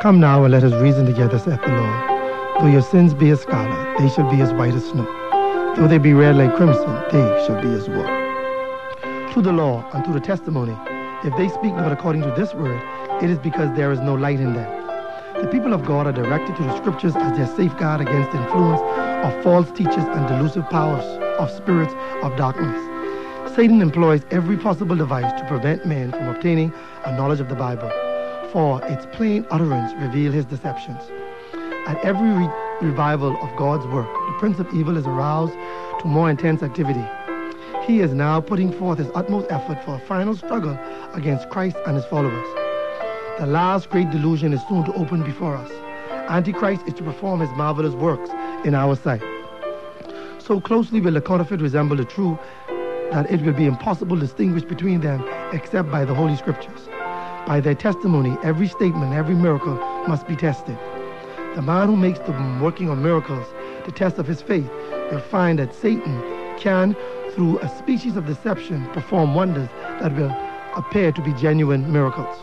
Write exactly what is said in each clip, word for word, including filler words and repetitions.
Come now and let us reason together, saith the Lord. Though your sins be as scarlet, they shall be as white as snow. Though they be red like crimson, they shall be as wool. Through the law and through the testimony, if they speak not according to this word, it is because there is no light in them. The people of God are directed to the scriptures as their safeguard against the influence of false teachers and delusive powers of spirits of darkness. Satan employs every possible device to prevent men from obtaining a knowledge of the Bible, for its plain utterance reveal his deceptions. At every re- revival of God's work, the prince of evil is aroused to more intense activity. He is now putting forth his utmost effort for a final struggle against Christ and his followers. The last great delusion is soon to open before us. Antichrist is to perform his marvelous works in our sight. So closely will the counterfeit resemble the true that it will be impossible to distinguish between them except by the Holy Scriptures. By their testimony, every statement, every miracle must be tested. The man who makes the working of miracles the test of his faith will find that Satan can, through a species of deception, perform wonders that will appear to be genuine miracles.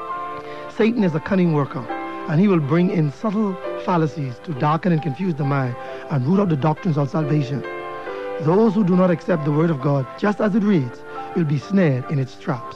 Satan is a cunning worker, and he will bring in subtle fallacies to darken and confuse the mind and root out the doctrines of salvation. Those who do not accept the word of God just as it reads will be snared in its traps.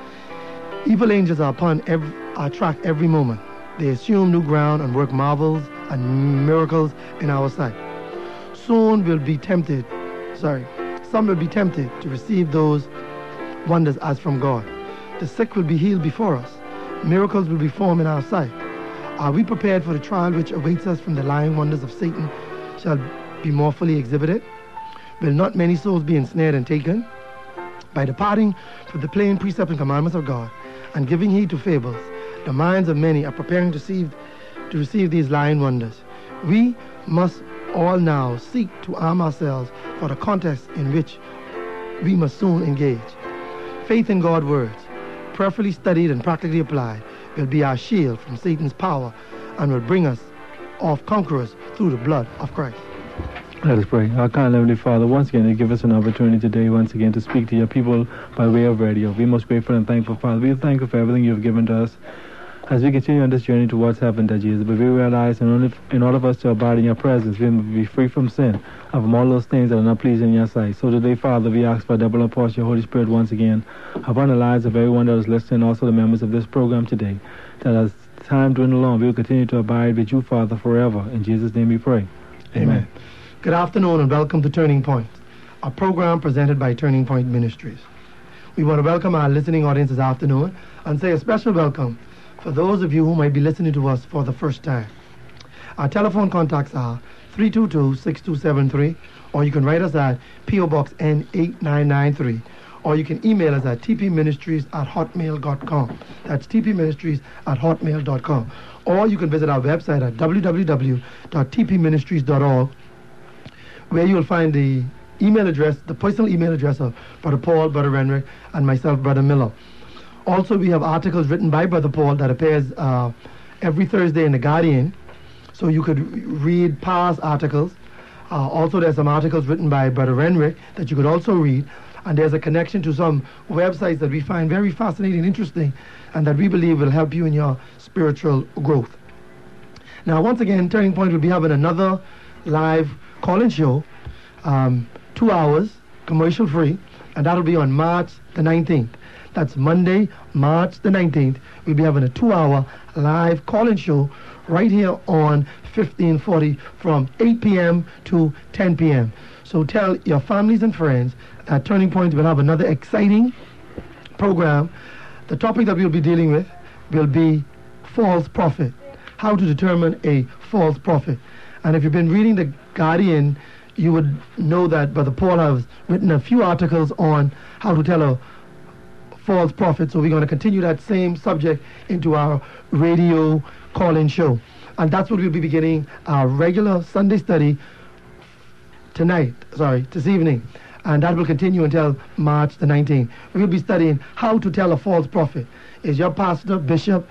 Evil angels are upon every, our track every moment. They assume new ground and work marvels and miracles in our sight. Soon will be tempted, sorry, some will be tempted to receive those wonders as from God. The sick will be healed before us. Miracles will be formed in our sight. Are we prepared for the trial which awaits us from the lying wonders of Satan shall be more fully exhibited? Will not many souls be ensnared and taken? By departing from the plain precepts and commandments of God and giving heed to fables, the minds of many are preparing to receive, to receive these lying wonders. We must all now seek to arm ourselves for the contest in which we must soon engage. Faith in God's words, prayerfully studied and practically applied, will be our shield from Satan's power and will bring us off conquerors through the blood of Christ. Let us pray. Our kind Heavenly Father, once again, you give us an opportunity today, once again, to speak to your people by way of radio. We most grateful and thankful, Father. We thank you for everything you have given to us as we continue on this journey towards heaven, that Jesus. But we realize in order, in order for us to abide in your presence, we must be free from sin and from all those things that are not pleasing in your sight. So today, Father, we ask for a double portion of your Holy Spirit once again upon the lives of everyone that is listening, also the members of this program today, that as time dwindles along, we will continue to abide with you, Father, forever. In Jesus' name we pray. Amen. Amen. Good afternoon and welcome to Turning Point, a program presented by Turning Point Ministries. We want to welcome our listening audience this afternoon and say a special welcome for those of you who might be listening to us for the first time. Our telephone contacts are three two two, six two seven three, or you can write us at P O Box N eight nine nine three, or you can email us at t p ministries at hotmail dot com. That's t p ministries at hotmail dot com. Or you can visit our website at w w w dot t p ministries dot org, where you will find the email address, the personal email address of Brother Paul, Brother Renrick, and myself, Brother Miller. Also, we have articles written by Brother Paul that appears uh, every Thursday in The Guardian, so you could read past articles. Uh, also, there's some articles written by Brother Renrick that you could also read, and there's a connection to some websites that we find very fascinating and interesting, and that we believe will help you in your spiritual growth. Now, once again, Turning Point will be having another live call-in show, um, two hours, commercial-free, and that'll be on March the nineteenth. That's Monday, March the nineteenth. We'll be having a two-hour live call-in show right here on fifteen forty from eight p.m. to ten p.m. So tell your families and friends that Turning Point will have another exciting program. The topic that we'll be dealing with will be false prophet, how to determine a false prophet. And if you've been reading The Guardian, you would know that Brother Paul has written a few articles on how to tell a false prophet. So we're going to continue that same subject into our radio call-in show. And that's what we'll be beginning our regular Sunday study tonight, sorry, this evening. And that will continue until March the nineteenth. We'll be studying how to tell a false prophet. Is your pastor, bishop,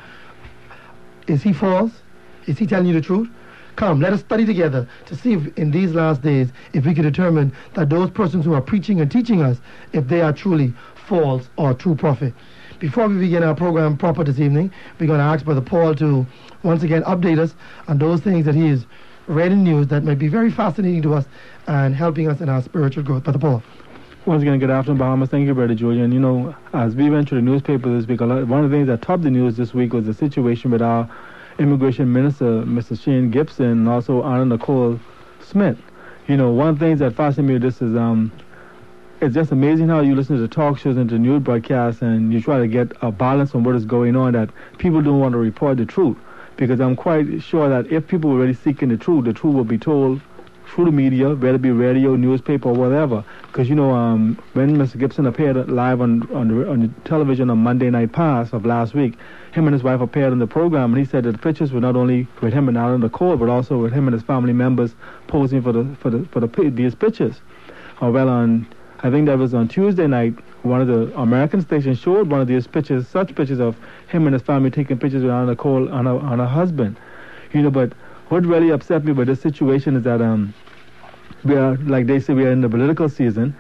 is he false? Is he telling you the truth? Come, let us study together to see if in these last days, if we can determine that those persons who are preaching and teaching us, if they are truly false or true prophet. before we begin our program proper this evening, we're going to ask Brother Paul to once again update us on those things that he has read in news that might be very fascinating to us and helping us in our spiritual growth. Brother Paul. Once again, good afternoon, Bahamas. Thank you, Brother Julian. You know, as we went through the newspaper this week, a lot, one of the things that topped the news this week was the situation with our immigration minister, Mister Shane Gibson, and also Anna Nicole Smith. You know, one of the things that fascinates me with this is um, it's just amazing how you listen to the talk shows and to news broadcasts and you try to get a balance on what is going on, that people don't want to report the truth. Because I'm quite sure that if people were really seeking the truth, the truth will be told through the media, whether it be radio, newspaper, or whatever. Because, you know, um, when Mister Gibson appeared live on on the, on the television on Monday Night Pass of last week, him and his wife appeared on the program, and he said that the pictures were not only with him and Anna Nicole, but also with him and his family members posing for the for the for the these pictures. Uh, well, on I think that was on Tuesday night, one of the American stations showed one of these pictures, such pictures of him and his family taking pictures with Anna Nicole and her, and her husband. You know, but what really upset me about this situation is that um, we are, like they say, we are in the political season.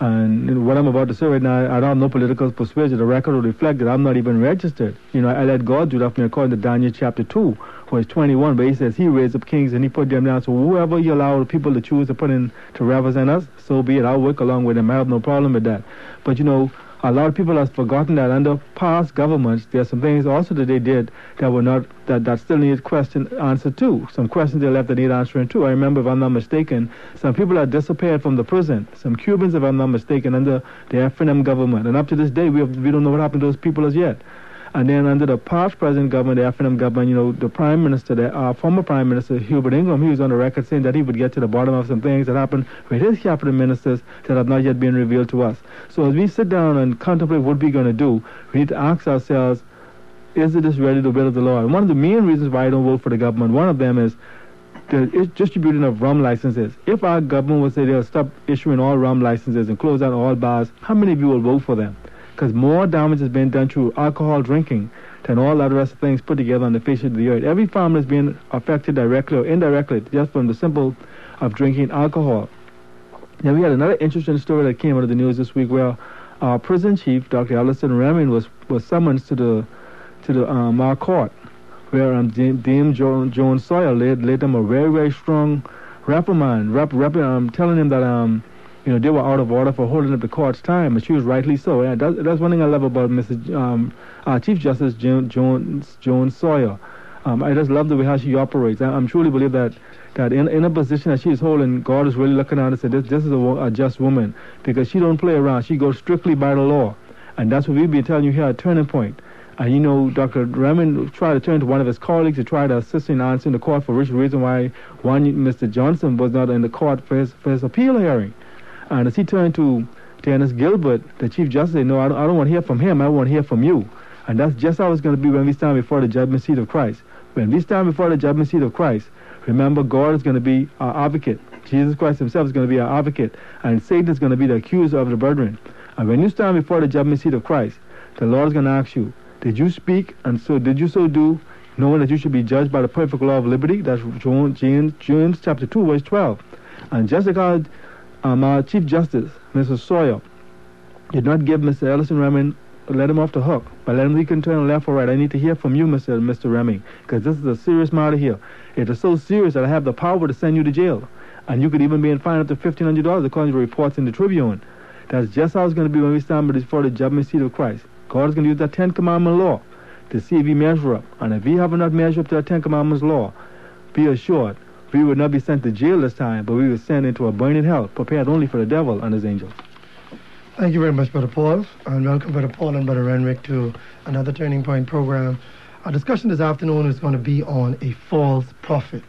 And what I'm about to say right now, I don't have no political persuasion. The record will reflect that I'm not even registered. You know, I let God do that for me according to Daniel chapter two, verse twenty-one, where he says he raised up kings and he put them down. So whoever you allow people to choose to put in to represent us, so be it. I'll work along with them. I have no problem with that. But, you know, a lot of people have forgotten that under past governments, there are some things also that they did that were not, that, that still need question answered to. Some questions they left that need answering to. I remember, if I'm not mistaken, some people had disappeared from the prison. Some Cubans, if I'm not mistaken, under the F N M government. And up to this day, we have, we don't know what happened to those people as yet. And then under the past present government, the F N M government, you know, the Prime Minister, the uh, former Prime Minister, Hubert Ingraham, he was on the record saying that he would get to the bottom of some things that happened with his cabinet ministers that have not yet been revealed to us. So as we sit down and contemplate what we're going to do, we need to ask ourselves, is it this really the will of the Lord? And one of the main reasons why I don't vote for the government, one of them is the distributing of rum licenses. If our government would say they'll stop issuing all rum licenses and close down all bars, how many of you will vote for them? Because more damage has been done through alcohol drinking than all other rest of things put together on the face of the earth. Every family is being affected directly or indirectly just from the simple of drinking alcohol. Now, we had another interesting story that came out of the news this week where our prison chief, Doctor Ellison Remen, was, was summoned to the to the um, our court, where um, Dame Joan, Joan Sawyer laid, laid them a very, very strong reprimand, rep, rep, um, telling him that um, you know, they were out of order for holding up the court's time, and she was rightly so. Yeah, that's, that's one thing I love about Missus Um, uh, Chief Justice Joan, Joan, Joan Sawyer. Um, I just love the way how she operates. I, I'm truly believe that that in, in a position that she is holding, God is really looking at her and said, this, this is a, a just woman, because she don't play around. She goes strictly by the law, and that's what we've been telling you here at Turning Point. And you know, Doctor Remen tried to turn to one of his colleagues to try to assist in answering the court for which reason why one Mister Johnson was not in the court for his, for his appeal hearing. And as he turned to Dennis Gilbert, the Chief Justice, said, no, I don't, I don't want to hear from him. I want to hear from you. And that's just how it's going to be when we stand before the judgment seat of Christ. When we stand before the judgment seat of Christ, remember, God is going to be our advocate. Jesus Christ himself is going to be our advocate. And Satan is going to be the accuser of the brethren. And when you stand before the judgment seat of Christ, the Lord is going to ask you, did you speak, and so did you so do, knowing that you should be judged by the perfect law of liberty? That's James, James chapter two, verse twelve. And just because Um, our Chief Justice, Mister Sawyer, did not give Mister Ellison Remen, let him off the hook, but let him he can turn left or right. I need to hear from you, Mister Mister Remen, because this is a serious matter here. It is so serious that I have the power to send you to jail, and you could even be fined up to fifteen hundred dollars according to reports in the Tribune. That's just how it's going to be when we stand before the judgment seat of Christ. God is going to use that Ten Commandment law to see if we measure up, and if we have not measured up to that Ten Commandments law, be assured, we would not be sent to jail this time, but we were sent into a burning hell, prepared only for the devil and his angels. Thank you very much, Brother Paul, and welcome, Brother Paul and Brother Renwick, to another Turning Point program. Our discussion this afternoon is going to be on a false prophet.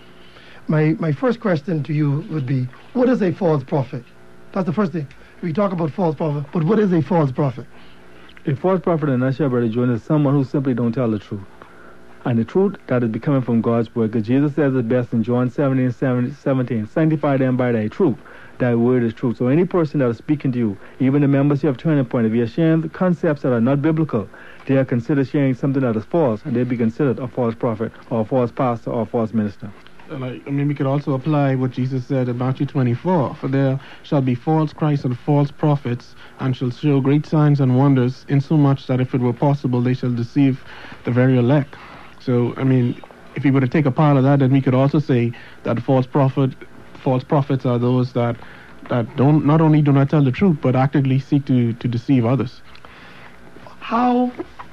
My my first question to you would be, what is a false prophet? That's the first thing. We talk about false prophet, but what is a false prophet? A false prophet, in a nutshell, Brother Jordan, is someone who simply don't tell the truth. And the truth that is becoming from God's word. Because Jesus says it best in John seventeen, seventeen, sanctify them by thy truth. Thy word is truth. So any person that is speaking to you, even the members of Turning Point, if you're sharing concepts that are not biblical, they are considered sharing something that is false, and they be considered a false prophet or a false pastor or a false minister. like, I mean, we could also apply what Jesus said in Matthew twenty-four. For there shall be false Christs and false prophets, and shall show great signs and wonders, insomuch that if it were possible, they shall deceive the very elect. So, I mean, if we were to take a part of that, then we could also say that false prophet, false prophets are those that that don't not only do not tell the truth, but actively seek to, to deceive others. How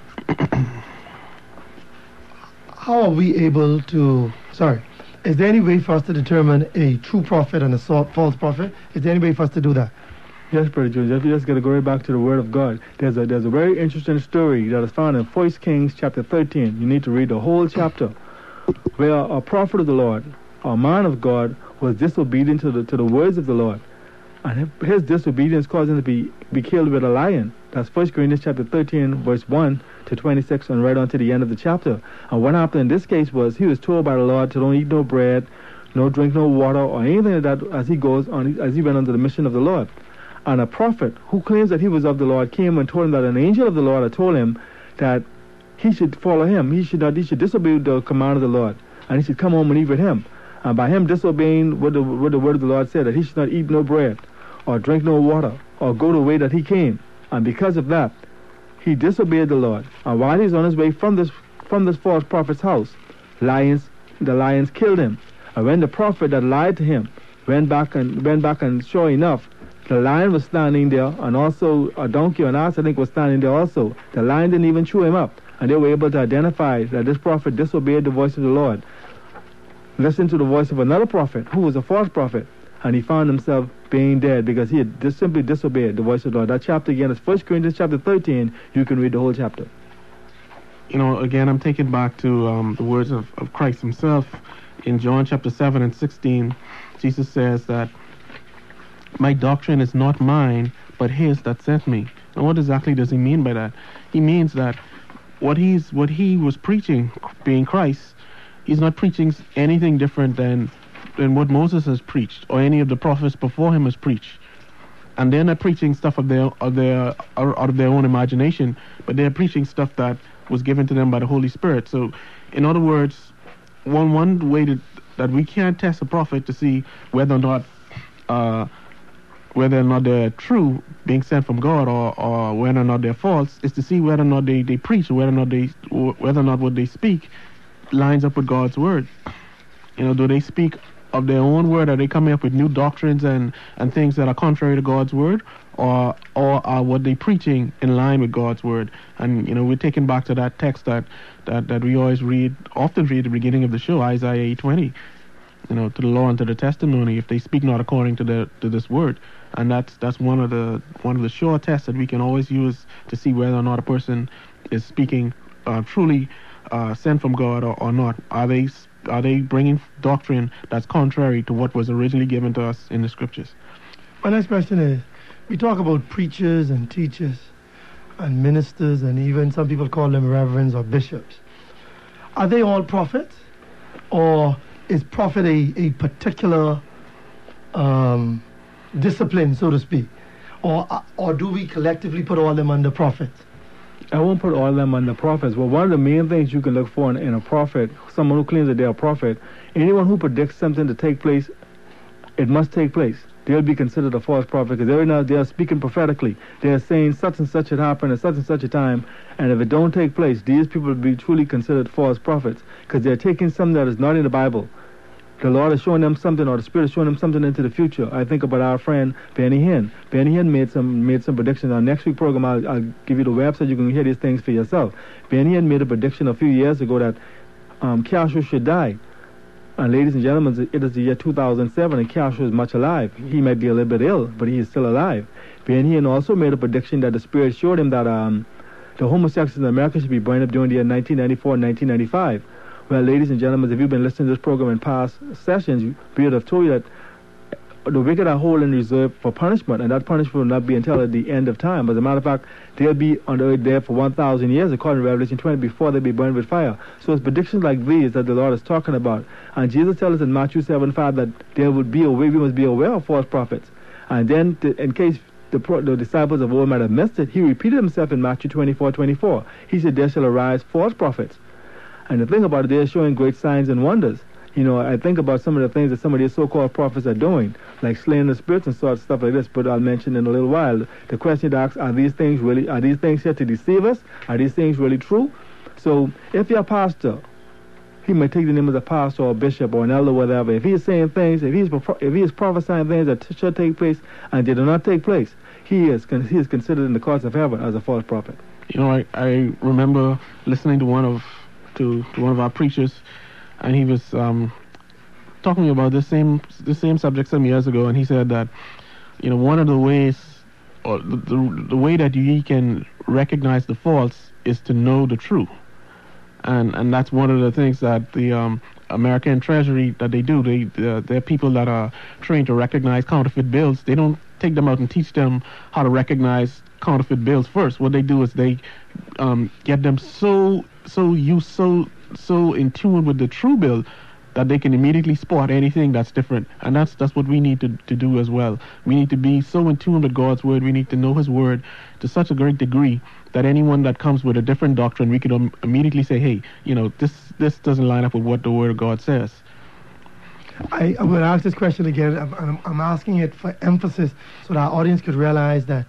how are we able to? Sorry, is there any way for us to determine a true prophet and a so- false prophet? Is there any way for us to do that? Yes, Brother Joseph, you just got to go right back to the Word of God. There's a there's a very interesting story that is found in First Kings chapter thirteen. You need to read the whole chapter, where a prophet of the Lord, a man of God, was disobedient to the to the words of the Lord, and his disobedience caused him to be be killed with a lion. That's First Corinthians chapter thirteen, verse one to twenty-six, and right on to the end of the chapter. And what happened in this case was he was told by the Lord to don't eat no bread, no drink no water, or anything like that as he goes on as he went under the mission of the Lord. And a prophet who claims that he was of the Lord came and told him that an angel of the Lord had told him that he should follow him. He should not. He should disobey the command of the Lord, and he should come home and eat with him. And by him disobeying what the what the word of the Lord said, that he should not eat no bread, or drink no water, or go the way that he came. And because of that, he disobeyed the Lord. And while he's on his way from this from this false prophet's house, lions the lions killed him. And when the prophet that lied to him went back and went back and sure enough, the lion was standing there, and also a donkey or an ass, I think, was standing there also. The lion didn't even chew him up, and they were able to identify that this prophet disobeyed the voice of the Lord. Listened to the voice of another prophet, who was a false prophet, and he found himself being dead because he had just simply disobeyed the voice of the Lord. That chapter again is First Corinthians chapter thirteen. You can read the whole chapter. You know, again, I'm taking back to um, the words of, of Christ himself. In John chapter seven and sixteen, Jesus says that, "My doctrine is not mine, but his that sent me." And what exactly does he mean by that? He means that what he's what he was preaching, being Christ, he's not preaching anything different than than what Moses has preached or any of the prophets before him has preached. And they're not preaching stuff of their of their out of their own imagination, but they're preaching stuff that was given to them by the Holy Spirit. So, in other words, one one way to, that we can't test a prophet to see whether or not uh, whether or not they're true, being sent from God, or, or whether or not they're false, is to see whether or not they, they preach, or whether or not they whether or not what they speak lines up with God's word. You know, do they speak of their own word? Are they coming up with new doctrines and, and things that are contrary to God's word, or or are what they preaching in line with God's word? And you know, we're taking back to that text that that, that we always read, often read at the beginning of the show, Isaiah eight twenty. You know, to the law and to the testimony, if they speak not according to the to this word. And that's that's one of the one of the sure tests that we can always use to see whether or not a person is speaking uh, truly uh, sent from God or, or not. Are they are they bringing doctrine that's contrary to what was originally given to us in the scriptures? My next question is: we talk about preachers and teachers and ministers, and even some people call them reverends or bishops. Are they all prophets, or is prophet a, a particular um, discipline, so to speak, or or do we collectively put all of them under prophets? I won't put all of them under prophets. Well, one of the main things you can look for in, in a prophet, someone who claims that they're a prophet, anyone who predicts something to take place, it must take place. They'll be considered a false prophet because they're not, they're speaking prophetically. They're saying such and such had happened at such and such a time, and if it don't take place, these people will be truly considered false prophets because they're taking something that is not in the Bible. The Lord is showing them something, or the Spirit is showing them something into the future. I think about our friend Benny Hinn. Benny Hinn made some made some predictions. On next week's program, I'll, I'll give you the website. You can hear these things for yourself. Benny Hinn made a prediction a few years ago that um, Castro should die. And ladies and gentlemen, it is the year two thousand seven, and Castro is much alive. He might be a little bit ill, but he is still alive. Benny Hinn also made a prediction that the Spirit showed him that um, the homosexuals in America should be burned up during the year nineteen ninety-four and nineteen ninety-five. Well, ladies and gentlemen, if you've been listening to this program in past sessions, we would have told you that the wicked are whole and reserved for punishment, and that punishment will not be until at the end of time. As a matter of fact, they'll be on the earth there for one thousand years, according to Revelation twenty, before they be burned with fire. So it's predictions like these that the Lord is talking about. And Jesus tells us in Matthew seven five that there would be a way, we must be aware of false prophets. And then, to, in case the, pro, the disciples of old might have missed it, he repeated himself in Matthew twenty-four twenty-four. He said, there shall arise false prophets. And the thing about it, they're showing great signs and wonders. You know, I think about some of the things that some of these so-called prophets are doing, like slaying the spirits and sort of stuff like this, but I'll mention in a little while. The question to ask, are these things really, are these things here to deceive us? Are these things really true? So if you're a pastor, he may take the name of a pastor or a bishop or an elder or whatever. If he's saying things, if he's if he is prophesying things that t- should take place and they do not take place, he is he is considered in the courts of heaven as a false prophet. You know, I, I remember listening to one of to, to one of our preachers, and he was um, talking about this same the same subject some years ago, and he said that, you know, one of the ways or the the, the way that you can recognize the false is to know the true. And and that's one of the things that the um, American Treasury that they do. They uh, they're people that are trained to recognize counterfeit bills. They don't take them out and teach them how to recognize counterfeit bills first. What they do is they um, get them so so used so so in tune with the true bill that they can immediately spot anything that's different. And that's that's what we need to, to do as well. We need to be so in tune with God's word. We need to know his word to such a great degree that anyone that comes with a different doctrine, we could um, immediately say, hey, you know, this this doesn't line up with what the word of God says. I, I'm going to ask this question again, and I'm, I'm asking it for emphasis so that our audience could realize that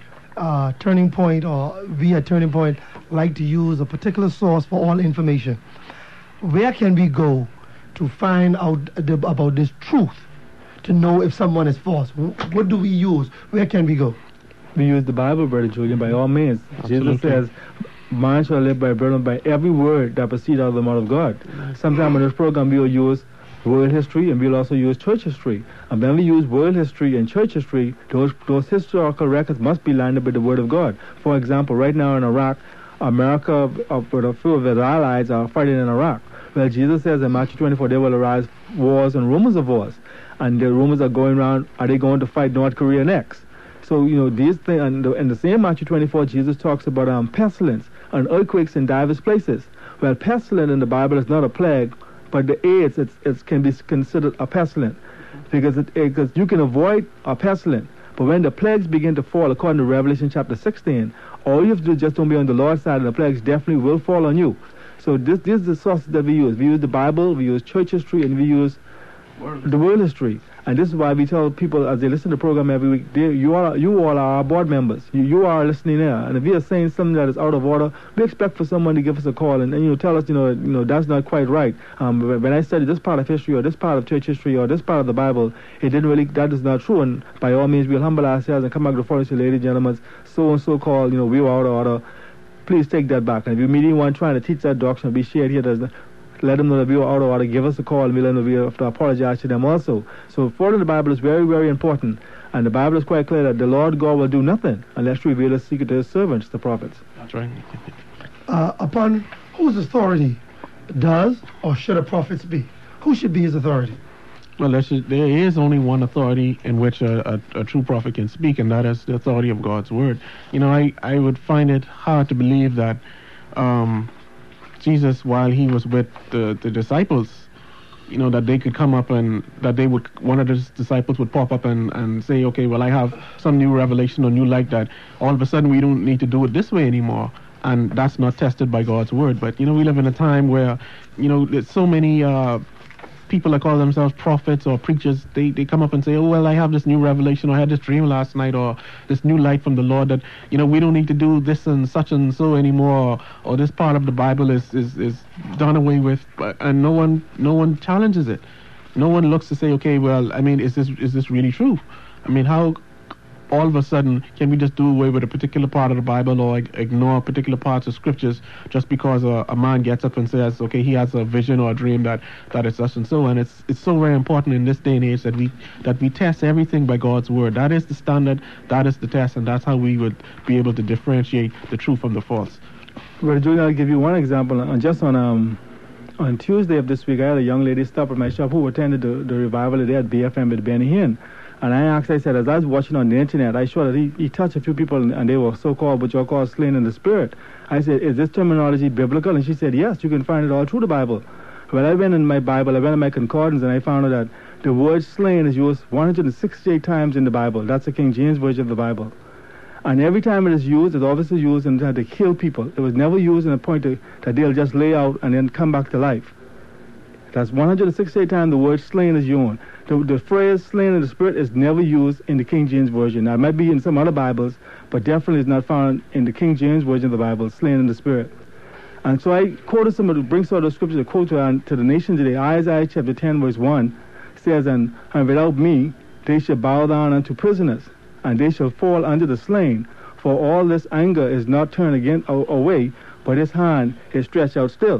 uh, Turning Point, or we at Turning Point, like to use a particular source for all information. Where can we go to find out the, about this truth, to know if someone is false? What do we use? Where can we go? We use the Bible, Brother Julian, by all means. Absolutely. Jesus says, man shall live by bread and by every word that proceeds out of the mouth of God. Sometime in this program we will use world history, and we'll also use church history. And when we use world history and church history, those those historical records must be lined up with the word of God. For example, right now in Iraq, America uh, with a few of its allies are fighting in Iraq. Well, Jesus says in Matthew twenty-four, there will arise wars and rumors of wars. And the rumors are going around, are they going to fight North Korea next? So, you know, these things, and the, in the same Matthew twenty-four, Jesus talks about um, pestilence and earthquakes in diverse places. Well, pestilence in the Bible is not a plague, but the AIDS it's, it's can be considered a pestilence, because it, it, cause you can avoid a pestilence. But when the plagues begin to fall, according to Revelation chapter sixteen, all you have to do is just don't be on the Lord's side, and the plagues definitely will fall on you. So this, this is the sources that we use. We use the Bible, we use church history, and we use the world history. And this is why we tell people as they listen to the program every week, they, you are you all are our board members. You, you are listening there. And if we are saying something that is out of order, we expect for someone to give us a call and, and you know tell us, you know, you know that's not quite right. Um, when I studied this part of history or this part of church history or this part of the Bible, it didn't really, that is not true. And by all means, we'll humble ourselves and come back to the forum and say, ladies and gentlemen, so and so called, you know, we were out of order. Please take that back. And if you meet anyone trying to teach that doctrine, be shared here, does let them know that we were out of order, give us a call, and we'll let them know we have to apologize to them also. So following the Bible is very, very important. And the Bible is quite clear that the Lord God will do nothing unless he reveals his secret to his servants, the prophets. That's right. Uh, upon whose authority does or should a prophet be? Who should be his authority? Well, there, should, there is only one authority in which a, a, a true prophet can speak, and that is the authority of God's word. You know, I, I would find it hard to believe that um, Jesus, while he was with the, the disciples, you know, that they could come up and that they would, one of the disciples would pop up and, and say, okay, well, I have some new revelation or new light that all of a sudden we don't need to do it this way anymore. And that's not tested by God's word. But, you know, we live in a time where, you know, there's so many uh, people that call themselves prophets or preachers. They, they come up and say, oh, well, I have this new revelation, or I had this dream last night, or this new light from the Lord that, you know, we don't need to do this and such and so anymore, or, or this part of the Bible is, is, is done away with, and no one no one challenges it. No one looks to say, okay, well, I mean, is this is this really true? I mean, how all of a sudden can we just do away with a particular part of the Bible or ig- ignore particular parts of scriptures just because a, a man gets up and says, okay, he has a vision or a dream that, that is such and so? And it's it's so very important in this day and age that we that we test everything by God's word. That is the standard, that is the test, and that's how we would be able to differentiate the true from the false. Well, Julian, I'll give you one example. Uh, just on um on Tuesday of this week, I had a young lady stop at my shop who attended the, the revival there at B F M with Benny Hinn. And I asked, I said, as I was watching on the internet, I saw that he, he touched a few people and they were so-called, what you're called slain in the spirit. I said, is this terminology biblical? And she said, yes, you can find it all through the Bible. Well, I went in my Bible, I went in my concordance, and I found out that the word slain is used one hundred sixty-eight times in the Bible. That's the King James Version of the Bible. And every time it is used, it's obviously used in to kill people. It was never used in a point to, that they'll just lay out and then come back to life. That's one hundred sixty-eight times the word slain is used. The, the phrase slain in the spirit is never used in the King James Version. Now, it might be in some other Bibles, but definitely is not found in the King James Version of the Bible, slain in the spirit. And so I quoted some of the, bring some of the scriptures to quote to, to the nation today. Isaiah chapter ten, verse one says, and, and without me, they shall bow down unto prisoners, and they shall fall under the slain. For all this anger is not turned again away, but his hand is stretched out still.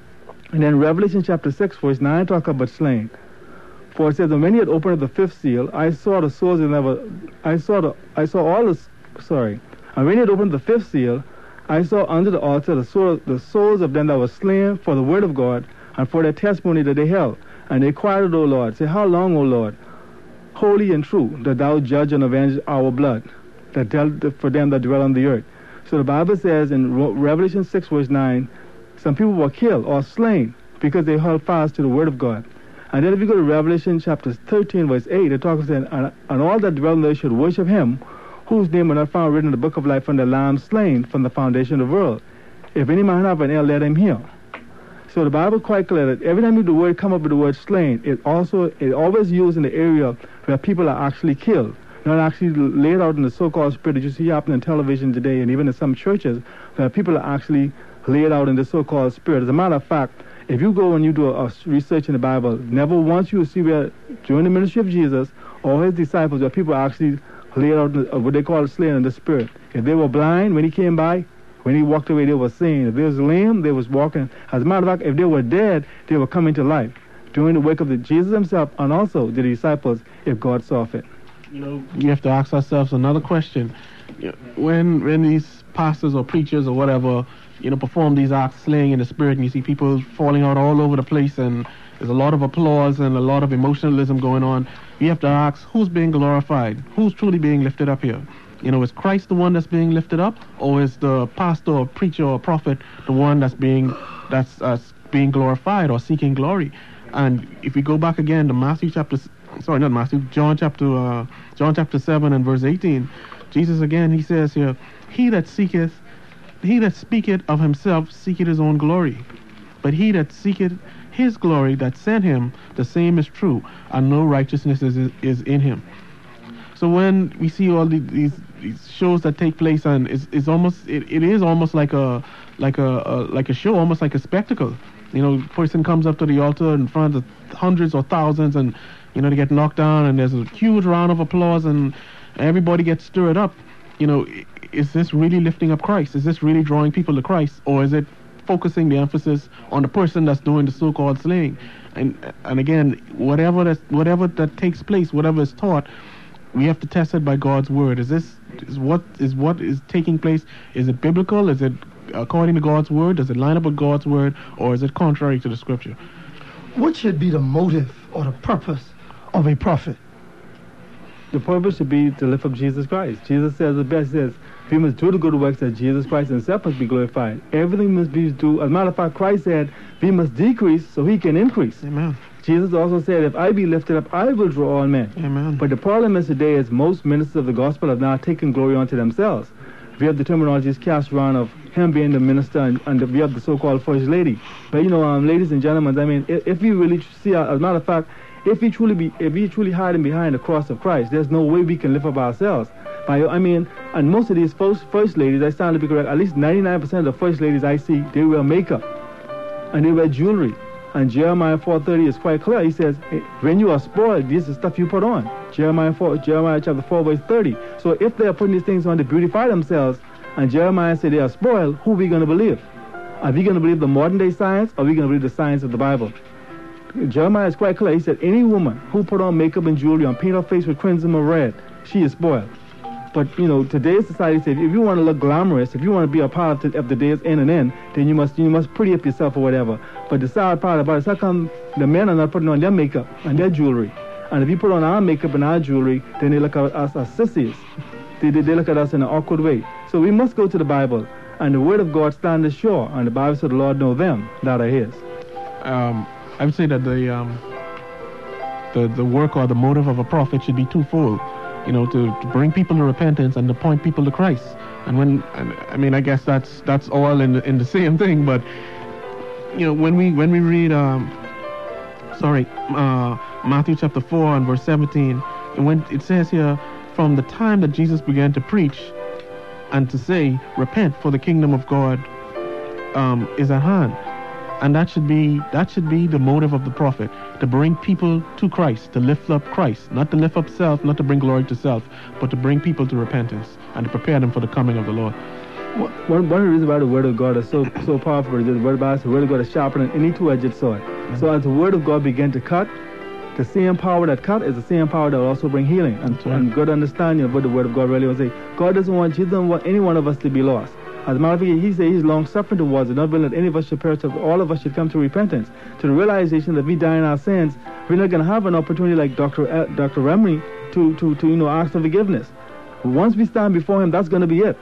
And then Revelation chapter six, verse nine, talk about slain. For it says, and when he had opened the fifth seal, I saw the souls that never, I saw the, I saw all the, sorry. And when he had opened the fifth seal, I saw under the altar the soul, the souls of them that were slain for the word of God and for their testimony that they held. And they cried, O Lord, say, how long, O Lord, holy and true, that thou judge and avenge our blood, that dealt for them that dwell on the earth. So the Bible says in Revelation six, verse nine, some people were killed or slain because they held fast to the word of God. And then if you go to Revelation chapter thirteen, verse eight, it talks about, and, and all that dwell there should worship him, whose name are not found written in the book of life from the Lamb slain from the foundation of the world. If any man have an ear, let him hear. So the Bible is quite clear that every time you the word come up with the word slain, it also it always used in the area where people are actually killed, not actually laid out in the so-called spirit that you see happening on television today, and even in some churches where people are actually laid out in the so-called spirit. As a matter of fact, if you go and you do a, a research in the Bible, never once you see where during the ministry of Jesus or his disciples where people are actually laid out in the, what they call slain in the spirit. If they were blind when he came by, when he walked away, they were seeing. If they was lame, they was walking. As a matter of fact, if they were dead, they were coming to life during the wake of the Jesus himself and also the disciples, if God saw fit. You know, you have to ask ourselves another question. When when these pastors or preachers or whatever, you know, perform these acts slaying in the spirit, and you see people falling out all over the place, and there's a lot of applause and a lot of emotionalism going on, you have to ask, who's being glorified? Who's truly being lifted up here? You know, is Christ the one that's being lifted up, or is the pastor or preacher or prophet the one that's being that's uh, being glorified or seeking glory? And if we go back again to Matthew chapter, sorry, not Matthew, John chapter, uh, John chapter seven and verse eighteen, Jesus again, he says here, he that seeketh, he that speaketh of himself seeketh his own glory, but he that seeketh his glory that sent him, the same is true, and no righteousness is, is in him. So when we see all the, these, these shows that take place, and it's, it's almost, it, it is almost like a, like a, a, like a show, almost like a spectacle. You know, person comes up to the altar in front of hundreds or thousands, and you know they get knocked down, and there's a huge round of applause, and everybody gets stirred up. You know, is this really lifting up Christ? Is this really drawing people to Christ, or is it focusing the emphasis on the person that's doing the so-called slaying? And and again, whatever that whatever that takes place, whatever is taught, we have to test it by God's word. Is this is what is what is taking place? Is it biblical? Is it according to God's word? Does it line up with God's word, or is it contrary to the scripture? What should be the motive or the purpose of a prophet? The purpose should be to lift up Jesus Christ. Jesus says the best says, we must do the good works that Jesus Christ himself must be glorified. Everything must be do. As a matter of fact, Christ said, we must decrease so he can increase. Amen. Jesus also said, if I be lifted up, I will draw all men. Amen. But the problem is today is most ministers of the gospel have now taken glory unto themselves. We have the terminologies cast around of him being the minister, and, and the, we have the so-called first lady. But you know, um, ladies and gentlemen, I mean, if, if we really see, as a matter of fact, if we truly be, if we truly hiding behind the cross of Christ, there's no way we can lift up ourselves. By, I mean, and most of these first, first ladies, I stand to be correct, at least ninety-nine percent of the first ladies I see, they wear makeup and they wear jewelry. And Jeremiah four thirty is quite clear. He says, hey, when you are spoiled, this is stuff you put on. Jeremiah four, Jeremiah chapter four, verse thirty. So if they are putting these things on to beautify themselves, and Jeremiah said they are spoiled, who are we going to believe? Are we going to believe the modern day science, or are we going to believe the science of the Bible? Jeremiah is quite clear. He said, any woman who put on makeup and jewelry and paint her face with crimson or red, she is spoiled. But, you know, today's society says, if you want to look glamorous, if you want to be a part of the, of the day's in and in, then you must you must pretty up yourself or whatever. But the sad part about it is how come the men are not putting on their makeup and their jewelry? And if you put on our makeup and our jewelry, then they look at us as sissies. They, they, they look at us in an awkward way. So we must go to the Bible, and the word of God stands sure, and the Bible said the Lord know them that are his. Um, I would say that the, um, the, the work or the motive of a prophet should be twofold. You know, to, to bring people to repentance and to point people to Christ. And when, and, I mean, I guess that's that's all in the, in the same thing. But you know, when we when we read um, sorry, uh, Matthew chapter four and verse seventeen. And when it says here, from the time that Jesus began to preach and to say, repent, for the kingdom of God um, is at hand. And that should be that should be the motive of the prophet, to bring people to Christ, to lift up Christ, not to lift up self, not to bring glory to self, but to bring people to repentance and to prepare them for the coming of the Lord. One, one of the reasons why the Word of God is so so powerful is the Word of God, the Word of God is sharper than any two-edged sword. Mm-hmm. So as the Word of God began to cut, the same power that cut is the same power that will also bring healing and, right. and good understanding of what the Word of God really wants to say. God doesn't want, He doesn't want any one of us to be lost. As a matter of fact, He said He's long-suffering towards it, not willing that any of us should perish, all of us should come to repentance, to the realization that we die in our sins. We're not going to have an opportunity like Doctor El, Doctor Remney to, to, to, you know, ask for forgiveness. Once we stand before Him, that's going to be it.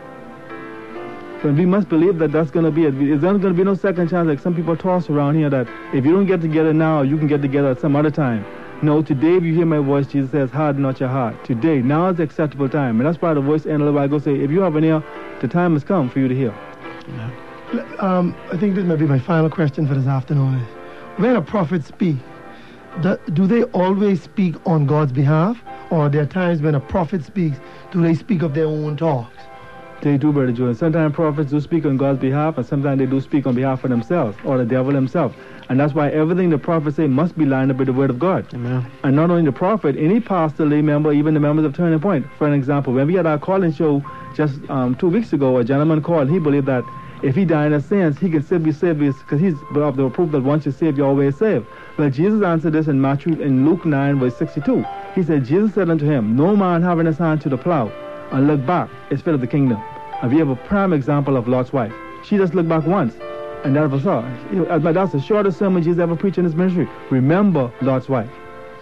And we must believe that that's going to be it. There's not going to be no second chance like some people toss around here that if you don't get together now, you can get together at some other time. No, today if you hear my voice, Jesus says, harden not your heart. Today, now is the acceptable time. And that's why the voice ended the Bible say, if you have an ear, the time has come for you to hear. Yeah. Um, I think this may be my final question for this afternoon. When a prophet speaks, do, do they always speak on God's behalf? Or are there times when a prophet speaks, do they speak of their own talks? They do, Brother Joe. Sometimes prophets do speak on God's behalf, and sometimes they do speak on behalf of themselves or the devil himself. And that's why everything the prophet say must be lined up with the Word of God. Amen. And not only the prophet, any pastor, lay member, even the members of Turning Point. For an example, when we had our calling show just um, two weeks ago, a gentleman called. He believed that if he died in his sins, he can still be saved because he's of the proof that once you're saved, you're always saved. But Jesus answered this in Matthew, in Luke nine, verse sixty-two. He said, Jesus said unto him, no man having his hand to the plow and look back is fit of the kingdom. And we have a prime example of Lot's wife. She just looked back once, and that was her. That's the shortest sermon Jesus ever preached in his ministry. Remember Lot's wife.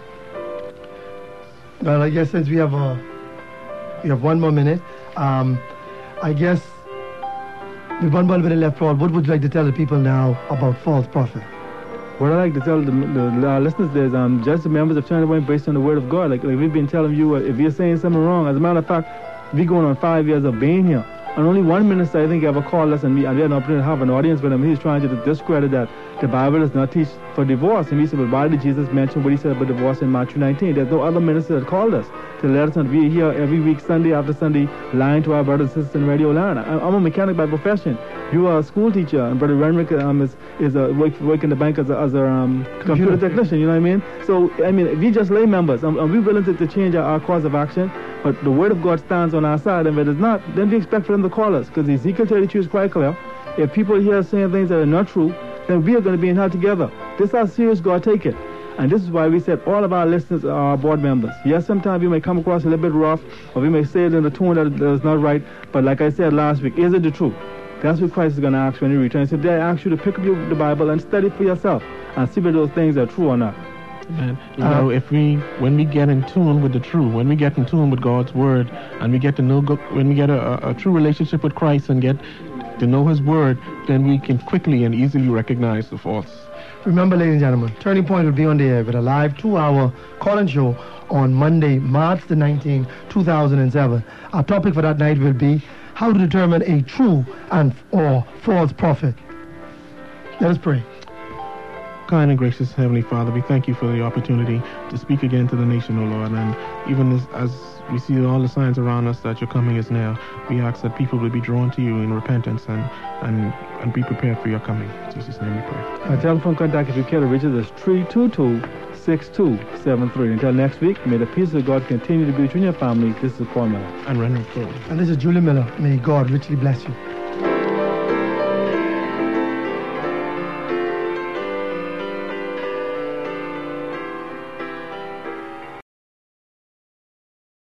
Well, I guess since we have a, we have one more minute, um, I guess with one more minute left, Paul, what would you like to tell the people now about false prophet? What I like to tell the, the, our listeners is, um, just the members of Turning Point based on the Word of God. Like, like we've been telling you, uh, if you're saying something wrong, as a matter of fact, we're going on five years of being here. And only one minister, I think, ever called us, and we, and we had an opportunity to have an audience with him. He's trying to discredit that the Bible does not teach for divorce. And we said, well, why did Jesus mention what he said about divorce in Matthew nineteen? There's no other minister that called us to let us know. We're here every week, Sunday after Sunday, lying to our brothers and sisters in Radio Land. I'm a mechanic by profession. You are a school teacher, and Brother Renwick um, is, is a, work, work in the bank as a, as a um, computer. computer technician, you know what I mean? So, I mean, we just lay members, and, and we're willing to, to change our, our course of action, but the Word of God stands on our side, and if it is not, then we expect for them to call us, because Ezekiel thirty-two is quite clear. If people here saying things that are not true, then we are going to be in hell together. This is how serious God take it. And this is why we said all of our listeners are our board members. Yes, sometimes we may come across a little bit rough, or we may say it in a tone that, that is not right, but like I said last week, is it the truth? That's what Christ is going to ask when he returns. So they ask you to pick up your, the Bible and study for yourself and see whether those things are true or not. And, you uh, know, if we, when we get in tune with the truth, when we get in tune with God's Word, and we get to know, when we get a, a true relationship with Christ and get to know His Word, then we can quickly and easily recognize the false. Remember, ladies and gentlemen, Turning Point will be on the air with a live two-hour call-in show on Monday, March the nineteenth, two thousand seven. Our topic for that night will be how to determine a true and or false prophet. Let us pray. Kind and gracious Heavenly Father, we thank you for the opportunity to speak again to the nation, O Lord. And even as, as we see all the signs around us that your coming is near, we ask that people will be drawn to you in repentance and and, and be prepared for your coming. In Jesus' name we pray. Our telephone contact, if you care to reach us, is three two two, six two seven three. Until next week, may the peace of God continue to be between your family. This is Paul Miller. And Renwick Ford. And this is Julie Miller. May God richly bless you.